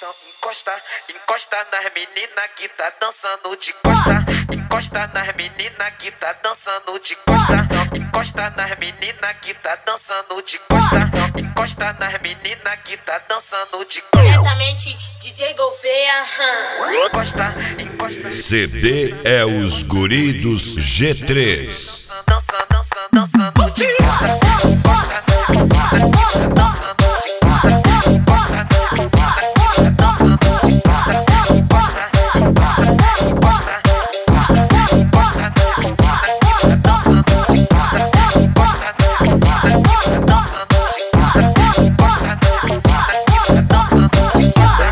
Então encosta, encosta nas meninas que tá dançando de costa. Encosta nas meninas que tá dançando de costa. Encosta nas meninas que tá dançando de costa. Encosta nas meninas que tá dançando de costa. Diretamente DJ Gouveia. Encosta, encosta. CD é os guri dos G3. Dança, dança, dançando de costa. Encosta nas meninas que tá dançando de costa. Encosta nas meninas que tá dançando de costa. Encosta, encosta, encosta. Encosta nas meninas que tá dançando de costa. Encosta nas meninas que tá dançando de costa. Encosta nas meninas que tá dançando de costa.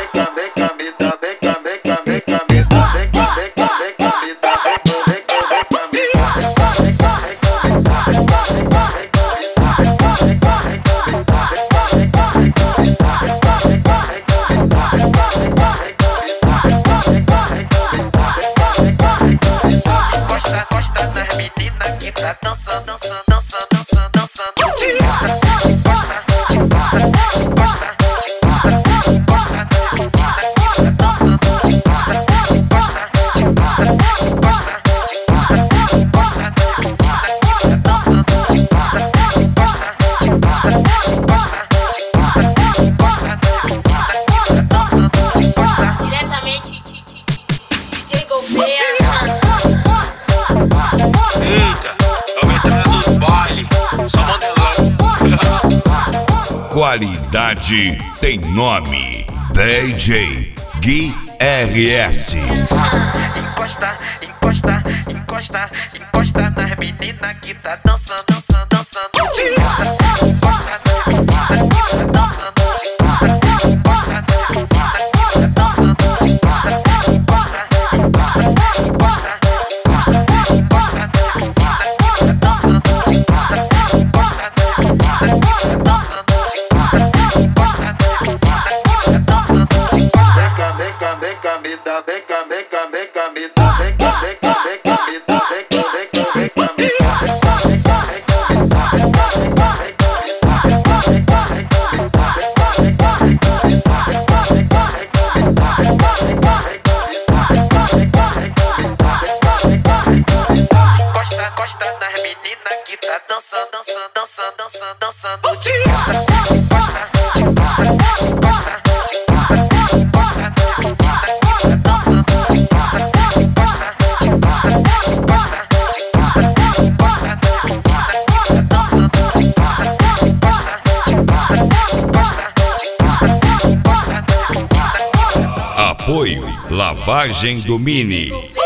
Encosta nas meninas que tá dançando, dançando, dançando, dançando, dançando de costa. Encosta, encosta, encosta, encosta, encosta nas meninas que tá dançando de costa. Encosta, encosta, encosta, encosta, encosta nas meninas que tá dançando de costa. Encosta, encosta, encosta, encosta, encosta nas meninas que tá dançando de costa. Diretamente DJ Gouveia. Eita, vamos entrar nos baile, só modelão. Qualidade tem nome. DJ Gui RS. Encosta, encosta, encosta, encosta nas meninas que tá dançando, dançando, dançando de costa. Encosta nas meninas que tá dançando de costa. Encosta nas meninas que tá dançando de costa. Encosta, encosta, encosta, encosta, encosta nas meninas que tá dançando de costa. Encosta nas meninas que tá dançando de costa. Encosta nas meninas que tá dançando de costa. Encosta, encosta nas meninas que tá dançando, dançando, dançando, dançando, dançando de costa. Encosta, encosta, encosta, encosta, encosta nas meninas que tá dançando de costa. Encosta, encosta, encosta, encosta, encosta nas meninas que tá dançando de costa. Encosta, encosta, encosta, encosta, encosta nas meninas que tá dançando. Apoio Lavagem do Mini.